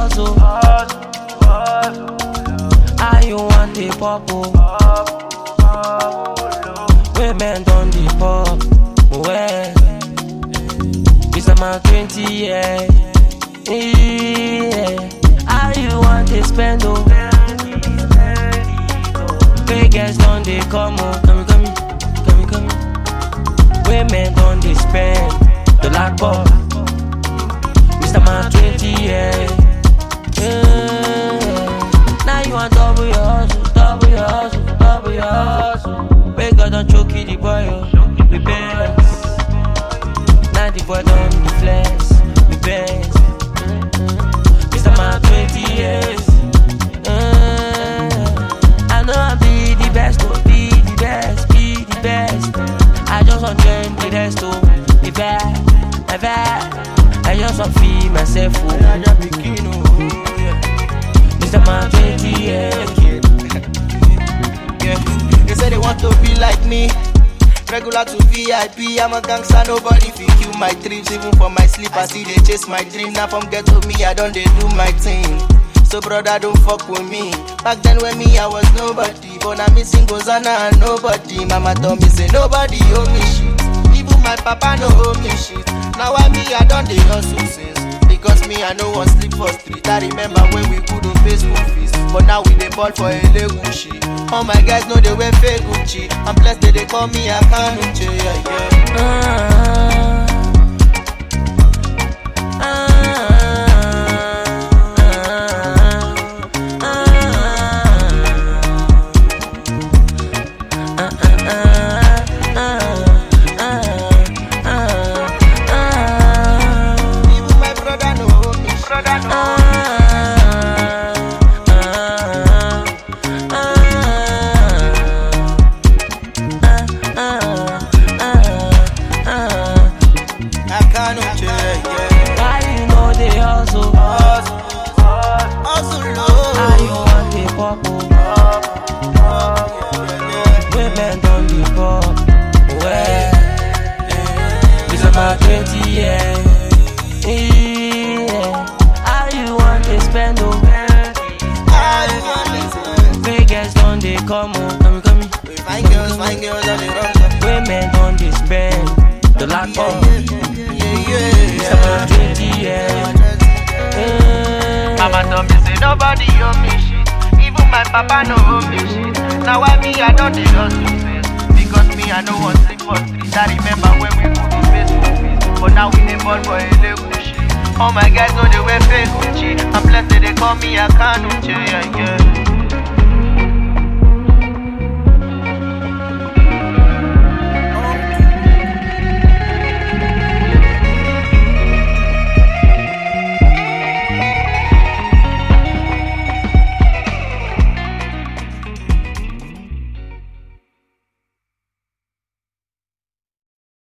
hustle. How you want the purple? Women done the pop. Well, it's my 20 years. Yeah. How you want to spend oh? Vegas done they come oh. Come. Women done they spend the lot pop. Mr. Man 20 years. Now you want double your hustle. Vegas done choke the boy oh. We best. Now the boy done the flex. We best. Mr. Man 20 years. I know I'll be the best, oh, be the best. I just want to join the rest, oh, the best. I just want to feel myself, oh. Mr. Man 20 years. Yeah. They say they want to be like me. Regular to VIP, I'm a gangster, nobody fit kill my dreams. Even for my sleep, I see they chase my dream. Now from ghetto me, I don't they do my thing. So brother, don't fuck with me. Back then when me, I was nobody. But now me sing Hosanna and nobody. Mama told me say nobody owe me shit. Even my papa no owe me shit. Now I me, I don't they hustle since. Because me, I no one sleep for street. I remember when we couldn't pay school fees. But now we dey ball for a Gucci. All my guys know they wear fake Gucci. I'm blessed that they call me a Kanuche, Even my brother no owe me shit. Why you know they hustle? Hustle, How you want the purple? Women done the pop. Well, it's about 20 years. Yeah. How you want to spend oh? Vegas done they come oh. Come. Fine girls on the run. Women done they spend the lot of. It's Yeah. about 20 years. Mama told me say nobody owe me shit. Even my papa no owe me shit. Now I me, I don't dey hustle face. Because me, I no want sleep for street. I remember when we couldn't pay school fees. But now we dey ball for a Gucci. All my guys know they wear fake Gucci. I'm blessed that they call me a Kanuche.